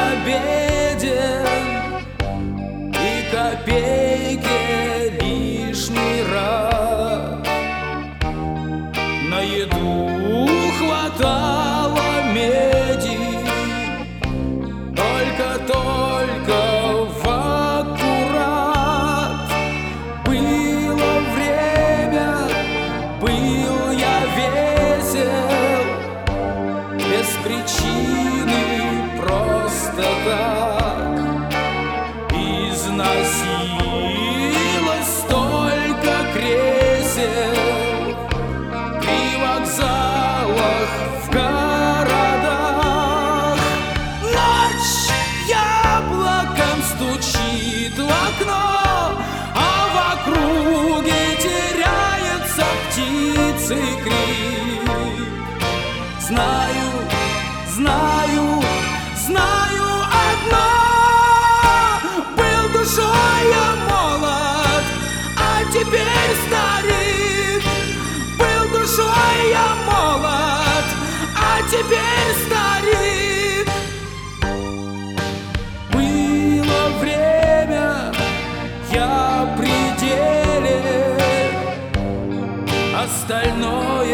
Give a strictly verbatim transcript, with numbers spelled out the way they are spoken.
беден, и копейки лишний раз. На еду хватало меди, только-только в аккурат. Было время, был я весел, без причины, просто так. Износилось столько кресел при вокзалах, в городах. Ночь яблоком стучит в окно, а в округе теряется птицей крик. Знаю, знаю, знаю одно: был душой я молод, а теперь старик. Был душой я молод, а теперь старик. Было время, я при деле, остальное